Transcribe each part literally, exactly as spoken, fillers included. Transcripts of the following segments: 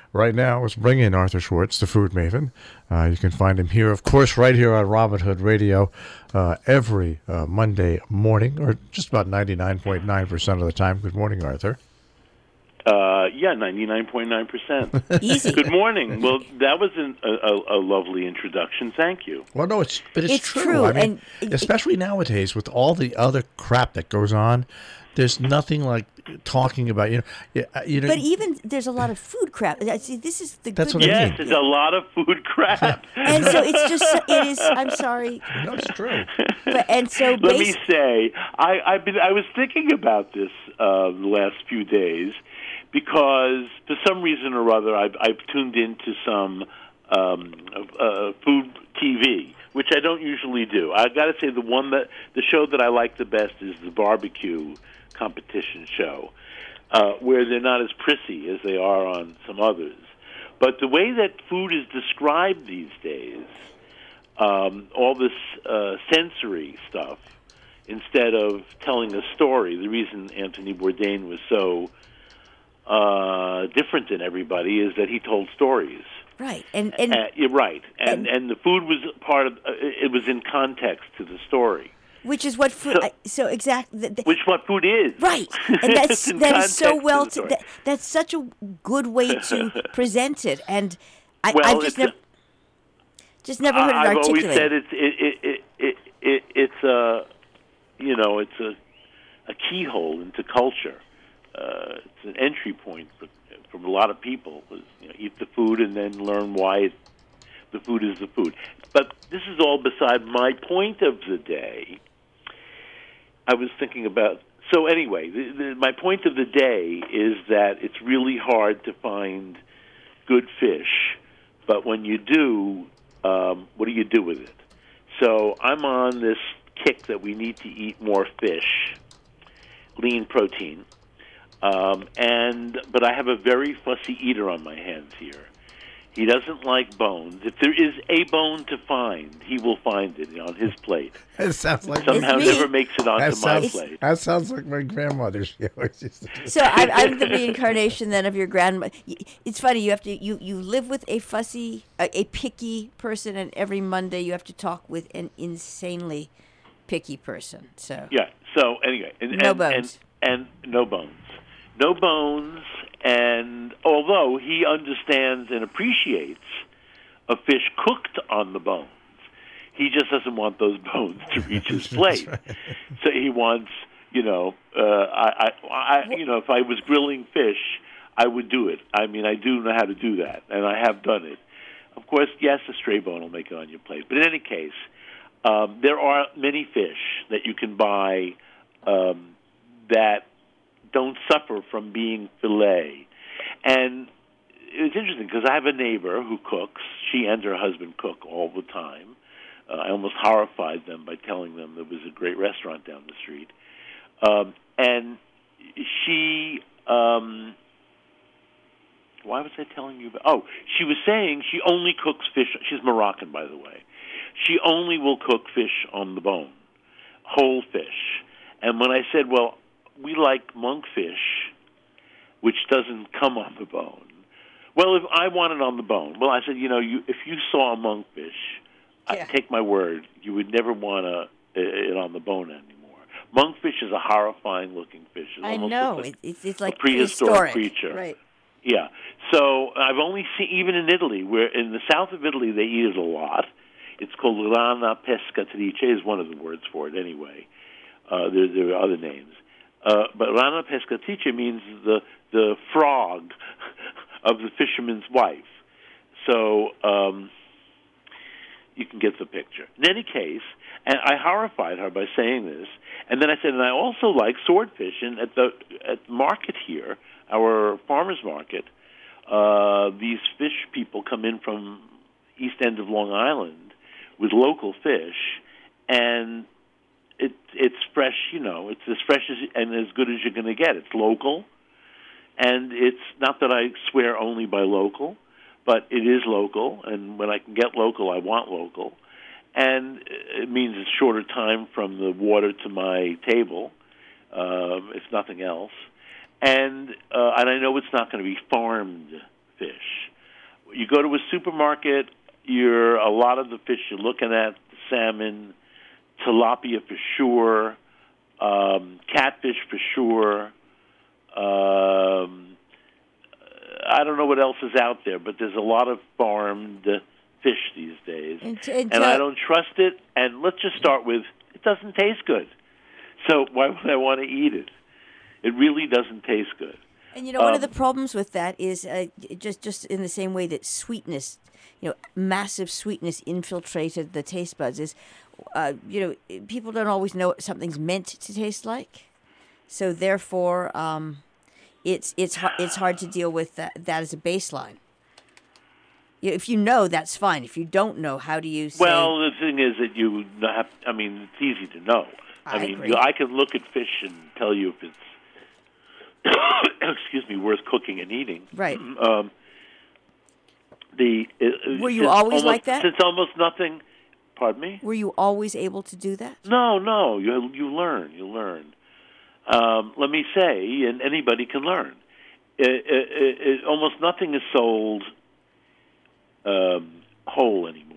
right now, let's bring in Arthur Schwartz, the food maven. Uh, you can find him here, of course, right here on Robin Hood Radio uh, every uh, Monday morning, or just about ninety-nine point nine percent of the time. Good morning, Arthur. Uh, yeah, ninety-nine point nine percent. Easy. Good morning. Well, that was an, a, a, a lovely introduction. Thank you. Well, no, it's but it's, It's true. true, I mean, and- especially nowadays with all the other crap that goes on, there's nothing like talking about, you know, yeah, uh, you know. But even there's a lot of food crap. Uh, See, this is the That's good what I news. mean. Yes, there's a lot of food crap. And so it's just it is. I'm sorry, no, it's true. but and so Let me bas- say, I, I've been. I was thinking about this uh, the last few days because, for some reason or other, I've, I've tuned into some um, uh, food T V, which I don't usually do. I got to say, the one that the show that I like the best is the barbecue competition show, uh, where they're not as prissy as they are on some others. But the way that food is described these days, um, all this uh, sensory stuff, instead of telling a story, the reason Anthony Bourdain was so uh, different than everybody is that he told stories. right and and Uh, you're right, and, and- and the food was part of. Uh, it was in context to the story, which is what food. So- I, so exactly. th- th- which what food is. Right, and that's It's in that is so context to well. the To, story. that, that's such a good way to present it, and I, Well, I've just it's never, just never heard it I've always articulated. said it's it, it, it, it, it, it's a you know it's a a keyhole into culture. Uh, it's an entry point for, for a lot of people. Is, you know, eat the food and then learn why it, the food is the food. But this is all beside my point of the day. I was thinking about. So anyway, the, the, my point of the day is that it's really hard to find good fish, but when you do, um, what do you do with it? So I'm on this kick that we need to eat more fish, lean protein, um, and but I have a very fussy eater on my hands here. He doesn't like bones. If there is a bone to find, he will find it on his plate. It sounds like Somehow me. never makes it onto that my sounds, plate. that sounds like my grandmother. She always used to do. So I'm, I'm the reincarnation then of your grandmother. It's funny. You have to you, you live with a fussy, a, a picky person, and every Monday you have to talk with an insanely picky person. So Yeah. So anyway, and, No and, bones. and, and no bones, no bones. And although he understands and appreciates a fish cooked on the bones, he just doesn't want those bones to reach his plate. So he wants, you know, uh, I, I, I, you know, if I was grilling fish, I would do it. I mean, I do know how to do that, and I have done it. Of course, yes, a stray bone will make it on your plate. But in any case, um, there are many fish that you can buy um, that don't suffer from being filet. And it's interesting because I have a neighbor who cooks. She and her husband cook all the time. Uh, I almost horrified them by telling them there was a great restaurant down the street. Um, and she, um, why was I telling you about? Oh, she was saying she only cooks fish. She's Moroccan, by the way. She only will cook fish on the bone, whole fish. And when I said, well, we like monkfish, which doesn't come on the bone. Well, if I want it on the bone, well, I said, you know, you, if you saw a monkfish, Yeah. I take my word, you would never want a, it on the bone anymore. Monkfish is a horrifying-looking fish. It I almost know looks like it, it's it's like a prehistoric prehistoric creature. right? Yeah. So I've only seen, even in Italy, where in the south of Italy they eat it a lot. It's called rana pescatrice is one of the words for it anyway. Uh, there, there are other names. Uh, but rana pescatrice means the the frog of the fisherman's wife. So um, you can get the picture. In any case, and I horrified her by saying this, and then I said, and I also like swordfish. And at the at the market here, our farmers market, uh, these fish people come in from east end of Long Island with local fish, and it it's fresh. You know, it's as fresh as and as good as you're going to get. It's local, and it's not that I swear only by local, but it is local. And when I can get local, I want local, and it means it's shorter time from the water to my table, um, if nothing else. And uh, and I know it's not going to be farmed fish. go to a supermarket, you're a lot of the fish you're looking at, salmon, tilapia for sure, um, catfish for sure. Um, I don't know what else is out there, but there's a lot of farmed fish these days. And, t- and, and t- I don't trust it. And let's just start with, it doesn't taste good. So why would I want to eat it? It really doesn't taste good. And you know, one Um, of the problems with that is uh, just just in the same way that sweetness, you know, massive sweetness infiltrated the taste buds. Is, uh, you know, people don't always know what something's meant to taste like, so therefore, um, it's it's har- it's hard to deal with that, that as a baseline. You- If you know, that's fine. If you don't know, how do you say? Well, the thing is that you have, I mean, it's easy to know. I, I mean, agree. you, I can look at fish and tell you if it's, excuse me, worth cooking and eating. Right. Um, the uh, Were you since always almost, like that? Since almost nothing. Pardon me? Were you always able to do that? No, no. You you learn. You learn. Um, let me say, and anybody can learn. It, it, it, almost nothing is sold um, whole anymore.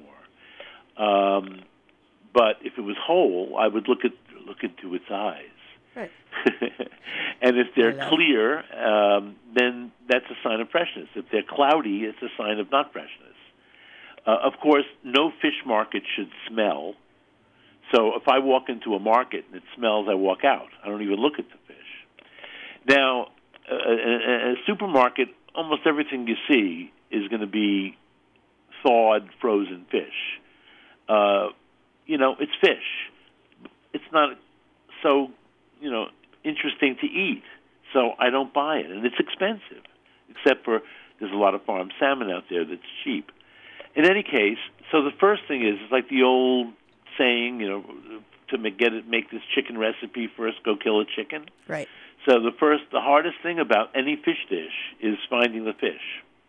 Um, but if it was whole, I would look at look into its eyes. Right. And if they're Hello. clear, um, then that's a sign of freshness. If they're cloudy, it's a sign of not freshness. Uh, of course, no fish market should smell. So if I walk into a market and it smells, I walk out. I don't even look at the fish. Now, uh, in a supermarket, almost everything you see is going to be thawed, frozen fish. Uh, you know, it's fish. It's not so, you know, interesting to eat. So I don't buy it. And it's expensive, except for there's a lot of farm salmon out there that's cheap. In any case, so the first thing is, it's like the old saying, you know, to make, get it, make this chicken recipe first, go kill a chicken. Right. So the first, the hardest thing about any fish dish is finding the fish.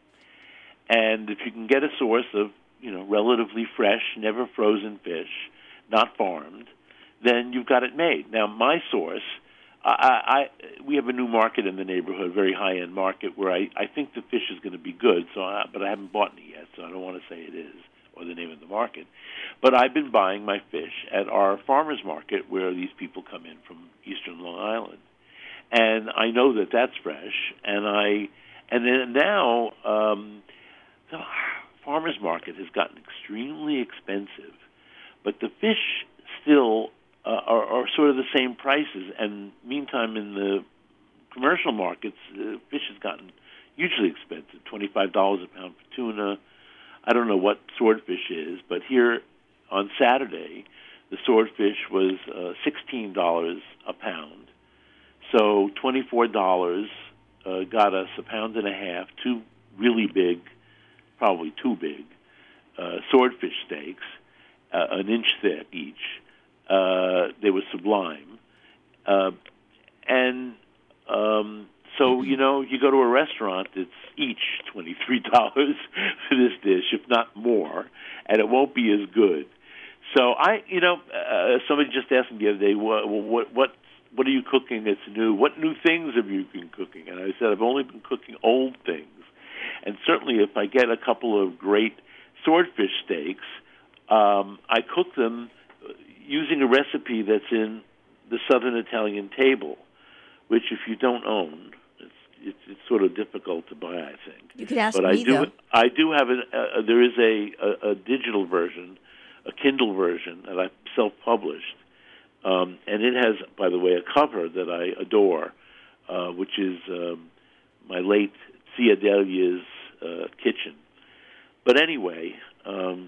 And if you can get a source of, you know, relatively fresh, never frozen fish, not farmed, then you've got it made. Now, my source, I, I we have a new market in the neighborhood, very high-end market, where I, I think the fish is going to be good, so I, but I haven't bought any yet, so I don't want to say it is, or the name of the market. But I've been buying my fish at our farmer's market, where these people come in from eastern Long Island. And I know that that's fresh, and I, and then now, um, the farmer's market has gotten extremely expensive, but the fish still uh, are, are sort of the same prices. And meantime, in the commercial markets, uh, fish has gotten hugely expensive, twenty-five dollars a pound for tuna. I don't know what swordfish is, but here on Saturday, the swordfish was uh, sixteen dollars a pound. So twenty-four dollars uh, got us a pound and a half, two really big, probably too big, uh, swordfish steaks, uh, an inch thick each. Uh, they were sublime. Uh, and um, so, you know, you go to a restaurant, it's each twenty-three dollars for this dish, if not more, and it won't be as good. So I, you know, uh, somebody just asked me the other day, what, what, what, what are you cooking that's new? What new things have you been cooking? And I said, I've only been cooking old things. And certainly if I get a couple of great swordfish steaks, um, I cook them using a recipe that's in the Southern Italian Table, which if you don't own, it's, it's, it's sort of difficult to buy, I think. You could ask but me, I do, though. I do have a, uh, there is a, a, a digital version, a Kindle version that I self-published. Um, and it has, by the way, a cover that I adore, uh, which is um, my late Zia Delia's uh, kitchen. But anyway, um,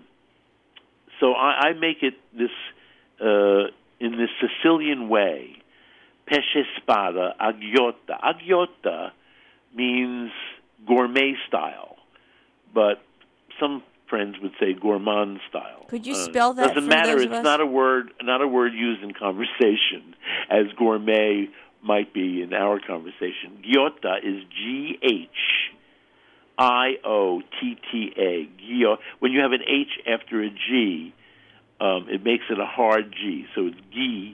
so I, I make it this uh, in this Sicilian way, pesce spada agliotta. Agliotta means gourmet style, but some friends would say gourmand style. Could you Uh, spell that Doesn't for matter. those It's of us? not a word. Not a word used in conversation, as gourmet might be in our conversation. Giotta is G H I O T T A. Gio. When you have an H after a G, um, it makes it a hard G. So it's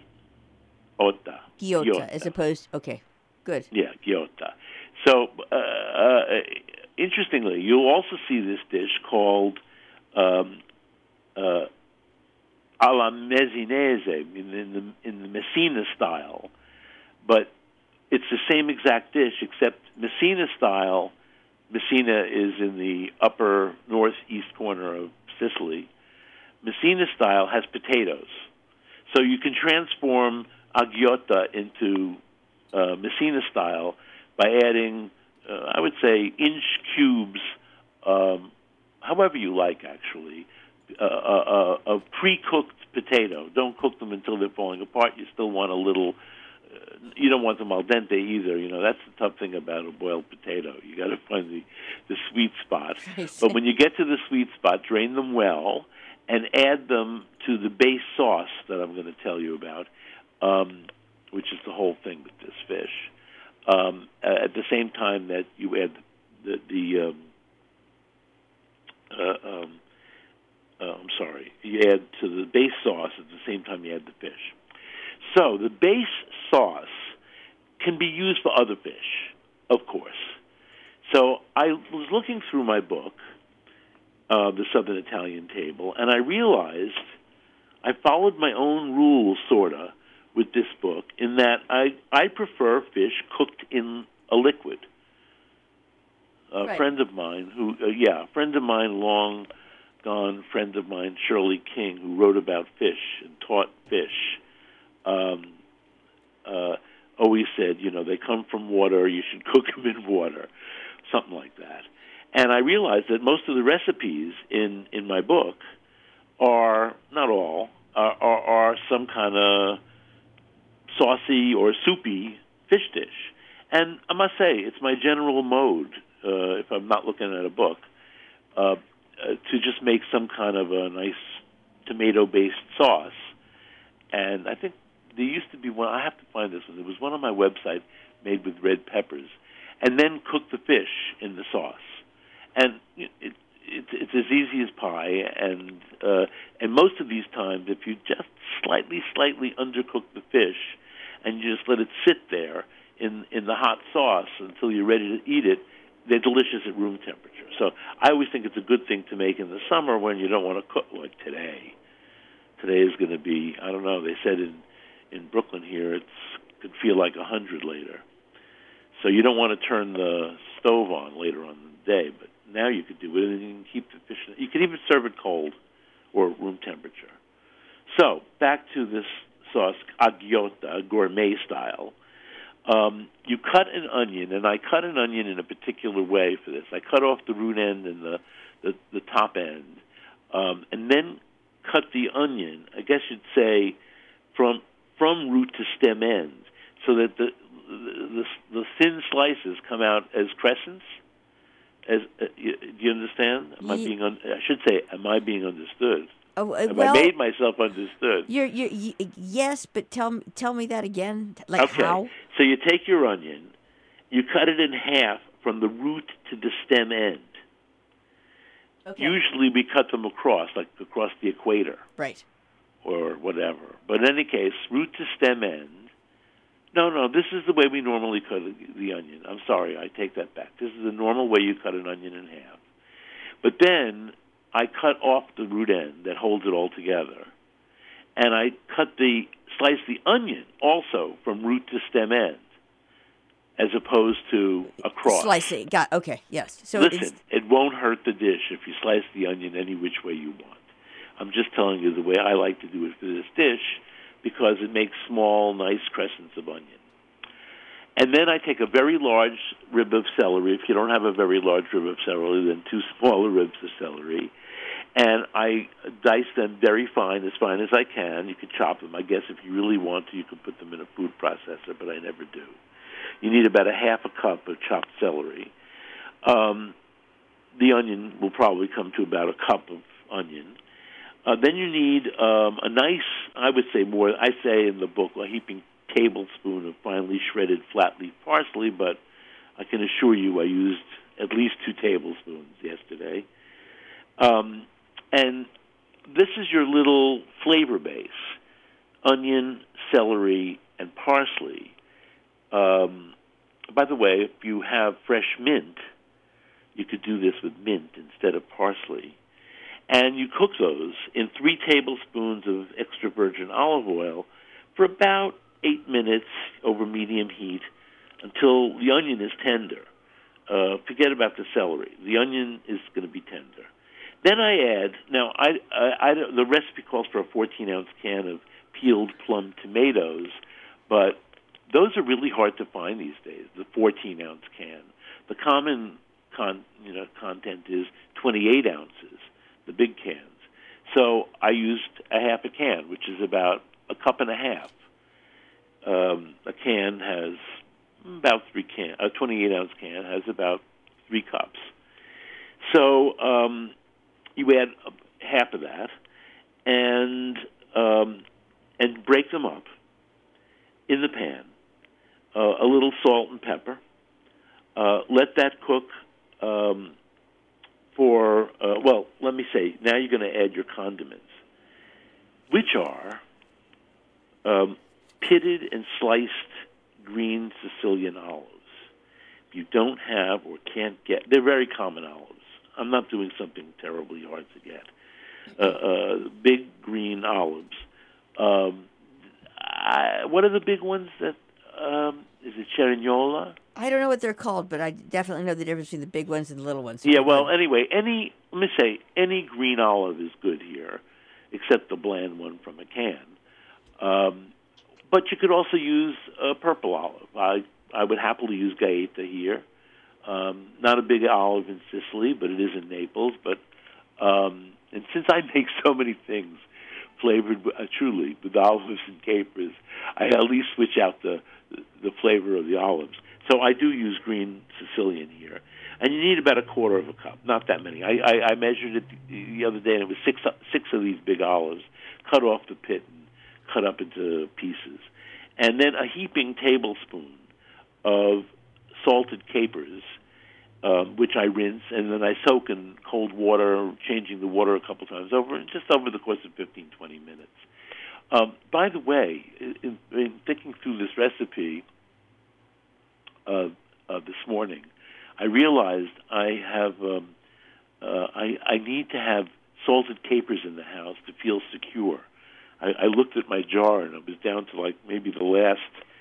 Giotta. Giotta, as opposed. Okay, good. Yeah, Giotta. So uh, uh, interestingly, you'll also see this dish called um, uh, alla messinese in, in the in the Messina style, but it's the same exact dish except Messina style. Messina is in the upper northeast corner of Sicily. Messina style has potatoes, so you can transform agliotta into uh, Messina style by adding, uh, I would say, inch cubes, um, however you like, actually, uh, uh, uh, of pre-cooked potato. Don't cook them until they're falling apart. You still want a little. Uh, you don't want them al dente either. You know, that's the tough thing about a boiled potato. You got to find the the sweet spot. But when you get to the sweet spot, drain them well and add them to the base sauce that I'm going to tell you about, um, which is the whole thing with this fish. Um, at the same time that you add the, the um, uh, um, uh, I'm sorry, you add to the base sauce at the same time you add the fish. So the base sauce can be used for other fish, of course. So I was looking through my book, uh, The Southern Italian Table, and I realized I followed my own rules, sort of, with this book, in that I, I prefer fish cooked in a liquid. A right. friend of mine who, uh, yeah, a friend of mine, long gone friend of mine, Shirley King, who wrote about fish and taught fish, um, uh, always said, you know, they come from water, you should cook them in water, something like that. And I realized that most of the recipes in, in my book are, not all, are, are, are some kind of saucy or soupy fish dish. And I must say, it's my general mode, uh, if I'm not looking at a book, uh, uh, to just make some kind of a nice tomato-based sauce. And I think there used to be one, I have to find this one, there was one on my website made with red peppers, and then cook the fish in the sauce. And it, it, it's, it's as easy as pie, and uh, and most of these times, if you just slightly, slightly undercook the fish, and you just let it sit there in, in the hot sauce until you're ready to eat it, they're delicious at room temperature. So I always think it's a good thing to make in the summer when you don't want to cook, like today. Today is going to be, I don't know, they said in, in Brooklyn here, it could feel like one hundred later. So you don't want to turn the stove on later on in the day, but now you could do it, and you can keep the fish. You can even serve it cold or room temperature. So back to this sauce, agliotta, gourmet style. Um, you cut an onion, and I cut an onion in a particular way for this. I cut off the root end and the, the, the top end, um, and then cut the onion, I guess you'd say, from from root to stem end, so that the the, the, the thin slices come out as crescents. As uh, you, do you understand? Am I being? Un- I should say, am I being understood? Oh, uh, Have well, I made myself understood? You're, you're, you, yes, but tell me, tell me that again. Like okay. how? So you take your onion, you cut it in half from the root to the stem end. Okay. Usually we cut them across, like across the equator. Right. Or whatever. But in any case, root to stem end. No, no, this is the way we normally cut the onion. I'm sorry, I take that back. This is the normal way you cut an onion in half. But then I cut off the root end that holds it all together, and I cut the slice the onion also from root to stem end, as opposed to across. Slicing. Got okay. Yes. So listen, it's... it won't hurt the dish if you slice the onion any which way you want. I'm just telling you the way I like to do it for this dish, because it makes small, nice crescents of onion. And then I take a very large rib of celery. If you don't have a very large rib of celery, then two smaller ribs of celery. And I dice them very fine, as fine as I can. You could chop them. I guess if you really want to, you could put them in a food processor, but I never do. You need about a half a cup of chopped celery. Um, the onion will probably come to about a cup of onion. Uh, then you need um, a nice, I would say more, I say in the book, a heaping tablespoon of finely shredded flat leaf parsley, but I can assure you I used at least two tablespoons yesterday. Um, and this is your little flavor base: onion, celery, and parsley. Um, by the way, if you have fresh mint, You could do this with mint instead of parsley. And you cook those in three tablespoons of extra virgin olive oil for about eight minutes over medium heat until the onion is tender. Uh, forget about the celery. The onion is going to be tender. Then I add, now I, I, I, the recipe calls for a fourteen-ounce can of peeled plum tomatoes, but those are really hard to find these days, the fourteen-ounce can. The common con, you know, content is twenty-eight ounces, the big cans. So I used a half a can, which is about a cup and a half. Um, a can has about three can. A twenty-eight ounce can has about three cups. So um, you add half of that, and um, and break them up in the pan. Uh, a little salt and pepper. Uh, let that cook um, for uh, well. Let me say now you're going to add your condiments, which are um, pitted and sliced green Sicilian olives. If you don't have or can't get, they're very common olives. I'm not doing something terribly hard to get. Uh, uh, big green olives. Um, I, what are the big ones that, um, is it Cerignola? I don't know what they're called, but I definitely know the difference between the big ones and the little ones. Yeah, well, anyway, any, let me say, any green olive is good here, except the bland one from a can. Um, but you could also use a purple olive. I, I would happily use Gaeta here. Um, not a big olive in Sicily, but it is in Naples. But um, and since I make so many things flavored uh, truly with olives and capers, I at least switch out the the flavor of the olives. So I do use green Sicilian here, and you need about a quarter of a cup, not that many. I, I, I measured it the other day, and it was six six of these big olives, cut off the pit and cut up into pieces, and then a heaping tablespoon of salted capers, um, which I rinse, and then I soak in cold water, changing the water a couple times over, just over the course of fifteen, twenty minutes. Um, by the way, in, in thinking through this recipe uh, uh, this morning, I realized I have um, uh, I, I need to have salted capers in the house to feel secure. I, I looked at my jar, and it was down to like maybe the last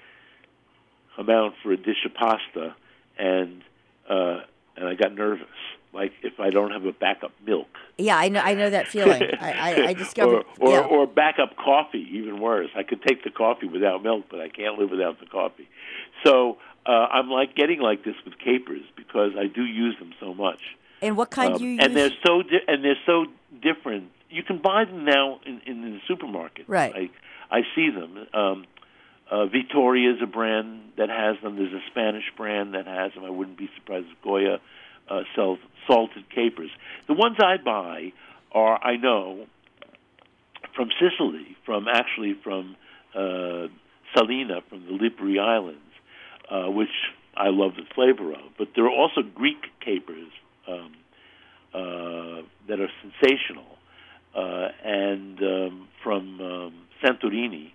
amount for a dish of pasta, and uh, and I got nervous. Like if I don't have a backup milk. Yeah, I know. I know that feeling. I, I, I discovered. or or, yeah. or backup coffee, even worse. I could take the coffee without milk, but I can't live without the coffee. So uh, I'm like getting like this with capers because I do use them so much. And what kind um, do you and use? they're so di- and they're so different. You can buy them now in, in the supermarket. Right. I I see them. Um, Uh, Vittoria is a brand that has them. There's a Spanish brand that has them. I wouldn't be surprised if Goya uh, sells salted capers. The ones I buy are, I know, from Sicily, from actually from uh, Salina, from the Lipari Islands, uh, which I love the flavor of. But there are also Greek capers um, uh, that are sensational, uh, and um, from um, Santorini,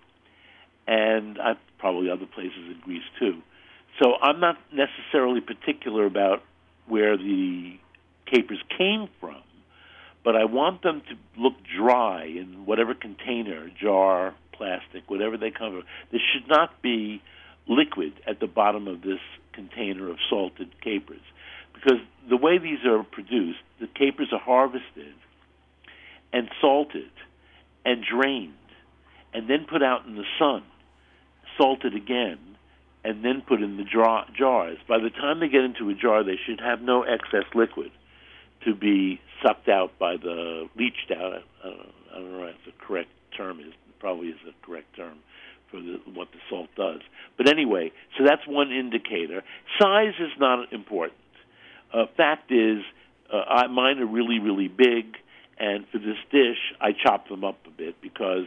and I've probably other places in Greece too. So I'm not necessarily particular about where the capers came from, but I want them to look dry in whatever container, jar, plastic, whatever they come from. There should not be liquid at the bottom of this container of salted capers, because the way these are produced, the capers are harvested and salted and drained and then put out in the sun, salted again, and then put in the jar- jars. By the time they get into a jar, they should have no excess liquid to be sucked out by the leached out. I don't, I don't know if the correct term is. It probably is the correct term for the, what the salt does. But anyway, so that's one indicator. Size is not important. Uh, fact is, uh, I, mine are really, really big, and for this dish, I chop them up a bit because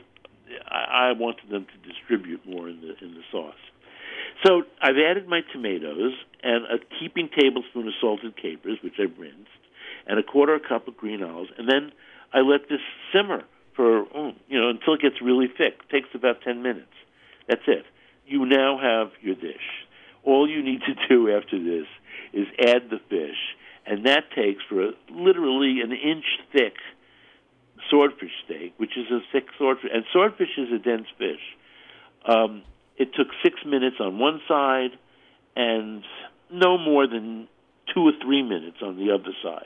I wanted them to distribute more in the in the sauce. So I've added my tomatoes and a heaping tablespoon of salted capers, which I've rinsed, and a quarter a cup of green olives, and then I let this simmer for oh, you know until it gets really thick. It takes about ten minutes. That's it. You now have your dish. All you need to do after this is add the fish and that takes for a, literally an inch thick swordfish steak, which is a thick swordfish, and swordfish is a dense fish. Um, it took six minutes on one side and no more than two or three minutes on the other side.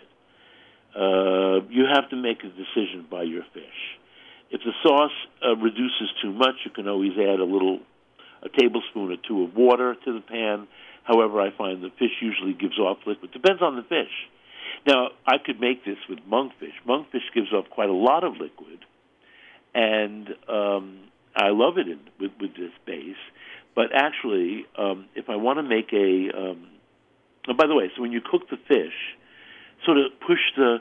Uh, you have to make a decision by your fish. If the sauce uh, reduces too much, you can always add a little, a tablespoon or two of water to the pan. However, I find the fish usually gives off liquid. Depends on the fish. Now, I could make this with monkfish. Monkfish gives off quite a lot of liquid, and um, I love it in, with, with this base. But actually, um, if I want to make a... Um, oh, by the way, so when you cook the fish, sort of push the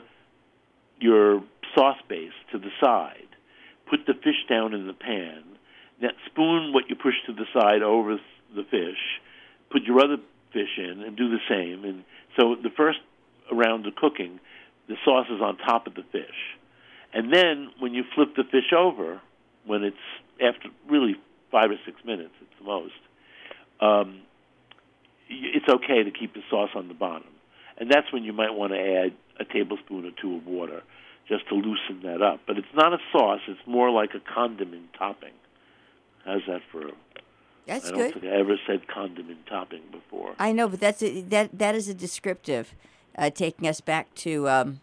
your sauce base to the side, put the fish down in the pan, now spoon what you push to the side over the fish, put your other fish in, and do the same. And so the first round of cooking, the sauce is on top of the fish. And then when you flip the fish over, when it's after really five or six minutes at the most, um, it's okay to keep the sauce on the bottom. And that's when you might want to add a tablespoon or two of water just to loosen that up. But it's not a sauce. It's more like a condiment topping. How's that for... That's I don't good. think I ever said condiment topping before. I know, but that's a, that that is a descriptive, uh, taking us back to, um,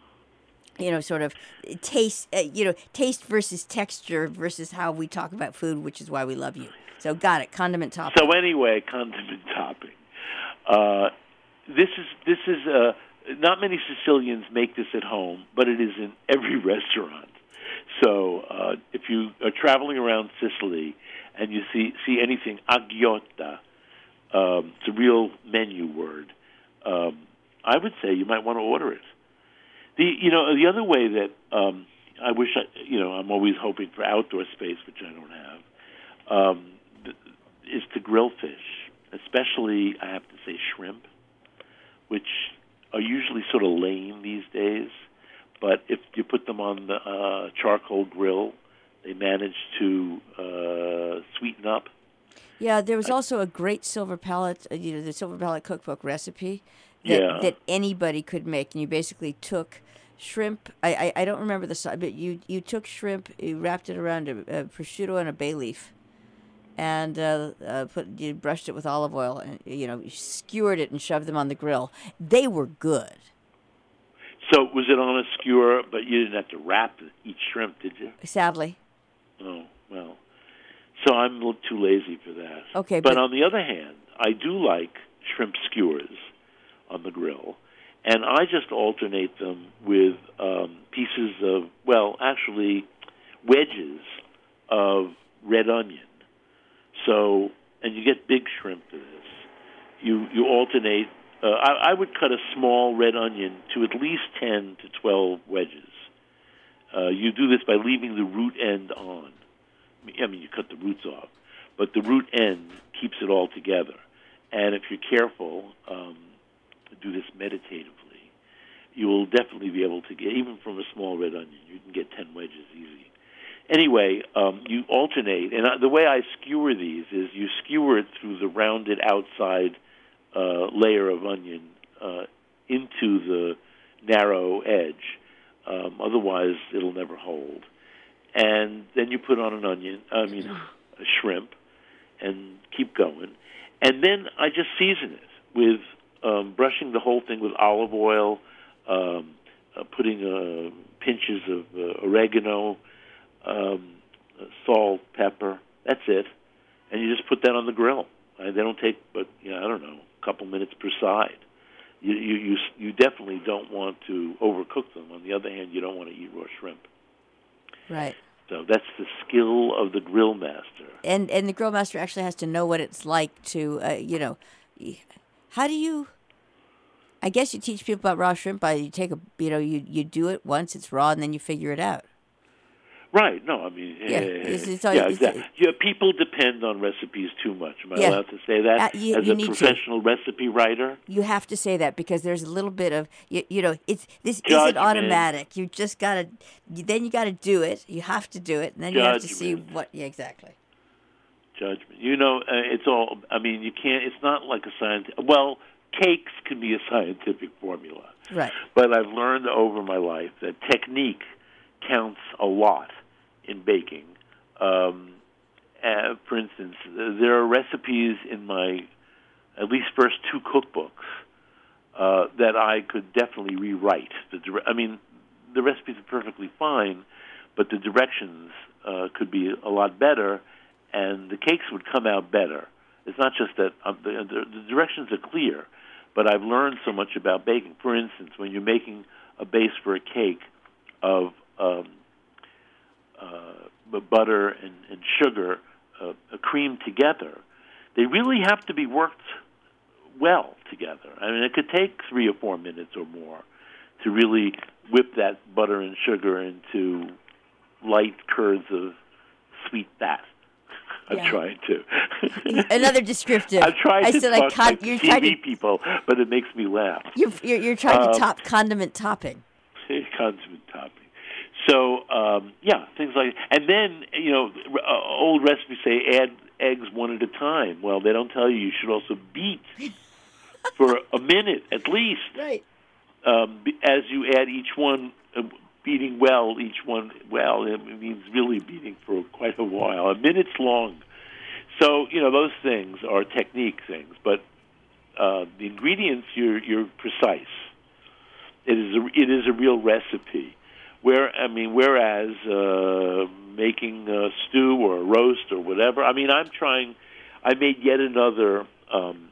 you know, sort of taste, uh, you know, taste versus texture versus how we talk about food, which is why we love you. So got it, condiment topping. So anyway, condiment topping. Uh, this is this is uh, not many Sicilians make this at home, but it is in every restaurant. So uh, if you are traveling around Sicily and you see see anything agiotta, um, it's a real menu word. Um, I would say you might want to order it. The you know the other way that um, I wish I you know I'm always hoping for outdoor space, which I don't have, um, is to grill fish, especially I have to say shrimp, which are usually sort of lame these days. But if you put them on the uh, charcoal grill, they manage to uh, sweeten up. Yeah, there was also a great silver palette, uh, you know, the silver palette cookbook recipe that, Yeah. that anybody could make, and you basically took shrimp. I, I, I don't remember the size, but you you took shrimp, you wrapped it around a, a prosciutto and a bay leaf, and uh, uh, put you brushed it with olive oil, and you know, you skewered it and shoved them on the grill. They were good. So was it on a skewer, but you didn't have to wrap each shrimp, did you? Sadly. Oh, well. So I'm a little too lazy for that. Okay, but, but on the other hand, I do like shrimp skewers on the grill, and I just alternate them with um, pieces of, well, actually wedges of red onion. So, and you get big shrimp for this. You you alternate. Uh, I, I would cut a small red onion to at least ten to twelve wedges. Uh, you do this by leaving the root end on. I mean, you cut the roots off, but the root end keeps it all together. And if you're careful, um, do this meditatively, you will definitely be able to get, even from a small red onion, you can get ten wedges easy. Anyway, um, you alternate, and I, the way I skewer these is you skewer it through the rounded outside uh, layer of onion uh, into the narrow edge. Um, otherwise, it'll never hold. And then you put on an onion, I mean, a shrimp, and keep going. And then I just season it with um, brushing the whole thing with olive oil, um, uh, putting uh, pinches of uh, oregano, um, salt, pepper. That's it. And you just put that on the grill. Uh, they don't take, but you know, I don't know, a couple minutes per side. You, you you you definitely don't want to overcook them. On the other hand, you don't want to eat raw shrimp. right. So that's the skill of the grill master. And and the grill master actually has to know what it's like to, uh, you know, how do you? I guess you teach people about raw shrimp by you take a, you know, you you do it once it's raw and then you figure it out. Right. No, I mean, Yeah, uh, it's- it's all- yeah, it's- exactly. Yeah, people depend on recipes too much. Am I Yeah. allowed to say that Uh, you- as you a need to. professional recipe writer? You have to say that because there's a little bit of you, you know it's this Judgment. isn't automatic. You just gotta you, then you gotta do it. You have to do it, and then you have to see Judgment. what. Yeah, exactly. Judgment. You know, uh, it's all. I mean, you can't. It's not like a science. Well, cakes can be a scientific formula. Right. But I've learned over my life that technique counts a lot in baking. Um, uh, for instance, there are recipes in my at least first two cookbooks uh, that I could definitely rewrite. The dire- I mean, the recipes are perfectly fine, but the directions uh, could be a lot better, and the cakes would come out better. It's not just that um, the, the, the directions are clear, but I've learned so much about baking. For instance, when you're making a base for a cake of um, uh, butter and, and sugar uh, creamed together, they really have to be worked well together. I mean, it could take three or four minutes or more to really whip that butter and sugar into light curds of sweet fat. I'm Yeah. trying to. Another descriptive. I'm trying I to said, talk like, con- like you're T V trying to, people, but it makes me laugh. you're, you're, you're trying to Um, top condiment topping. Condiment topping. So, um, yeah, things like, and then, you know, uh, old recipes say add eggs one at a time. Well, they don't tell you you should also beat for a minute at least. Right. Um, be- as you add each one, uh, beating well, each one well, it means really beating for quite a while. A minute's long. So, you know, those things are technique things, but uh, the ingredients, you're, you're precise. It is a, it is a real recipe. Where I mean, whereas uh, making a stew or a roast or whatever, I mean, I'm trying. I made yet another. Um,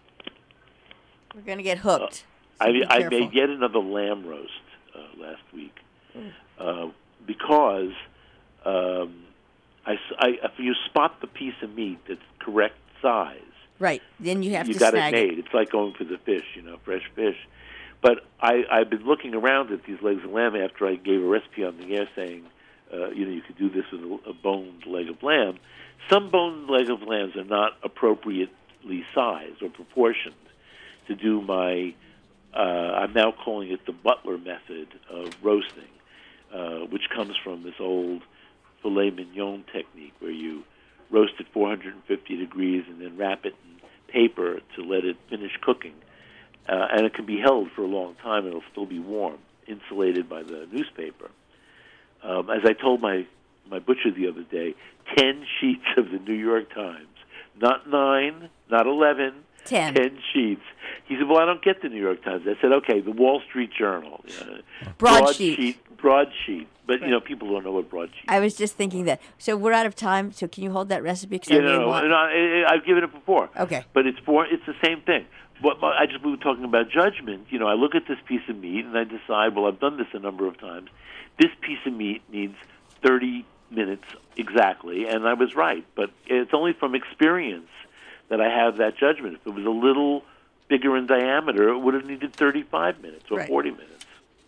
We're going to get hooked. uh, so I, be I careful. made yet another lamb roast uh, last week Mm. uh, because um, I, s- I- if you spot the piece of meat that's correct size, Right. Then you have you to got it snag made. It's like going for the fish, you know, fresh fish. But I, I've been looking around at these legs of lamb after I gave a recipe on the air saying, uh, you know, you could do this with a, a boned leg of lamb. Some boned leg of lambs are not appropriately sized or proportioned to do my, uh, I'm now calling it the Butler method of roasting, uh, which comes from this old filet mignon technique where you roast at four hundred fifty degrees and then wrap it in paper to let it finish cooking. Uh, and it can be held for a long time, and it'll still be warm, insulated by the newspaper. Um, as I told my, my butcher the other day, ten sheets of the New York Times, not nine, not eleven, Ten. ten sheets. He said, well, I don't get the New York Times. I said, okay, the Wall Street Journal. Uh, Broadsheet. Broadsheet. But, you know, people don't know what broadsheet I was just thinking that. So we're out of time. So can you hold that recipe? 'Cause I Yeah, really no, no, want- no, I, I've given it before. Okay. But it's for it's the same thing. But but I just we were talking about judgment. You know, I look at this piece of meat and I decide, well, I've done this a number of times. This piece of meat needs thirty minutes exactly, and I was right. But it's only from experience that I have that judgment. If it was a little bigger in diameter, it would have needed thirty-five minutes or Right. forty minutes.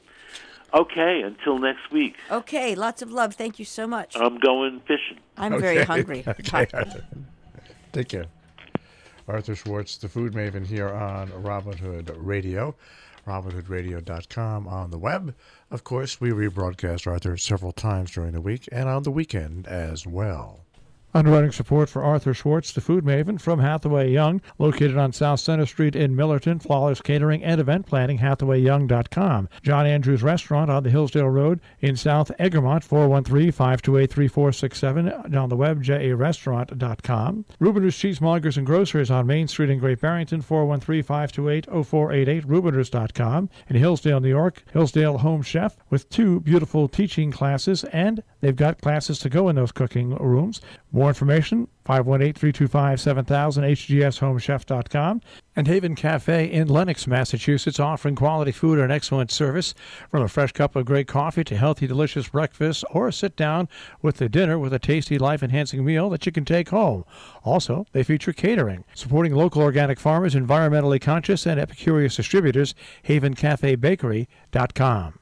Okay, until next week. Okay. Lots of love. Thank you so much. I'm going fishing. I'm very hungry. Okay, Arthur. Take care. Arthur Schwartz, the food maven here on Robin Hood Radio, robin hood radio dot com on the web. Of course, we rebroadcast Arthur several times during the week and on the weekend as well. Underwriting support for Arthur Schwartz, the food maven from Hathaway Young, located on South Center Street in Millerton. Flawless catering and event planning, hathaway young dot com. John Andrews Restaurant on the Hillsdale Road in South Egremont, four one three, five two eight, three four six seven. On the web, j a restaurant dot com. Rubiners Cheesemongers and Grocers on Main Street in Great Barrington, four one three, five two eight, zero four eight eight, rubiners dot com. In Hillsdale, New York, Hillsdale Home Chef with two beautiful teaching classes, and they've got classes to go in those cooking rooms. More information, five one eight, three two five, seven thousand, h g s home chef dot com. And Haven Cafe in Lenox, Massachusetts, offering quality food and excellent service. From a fresh cup of great coffee to healthy, delicious breakfast, or sit down with the dinner with a tasty, life-enhancing meal that you can take home. Also, they feature catering, supporting local organic farmers, environmentally conscious, and epicurious distributors. haven cafe bakery dot com.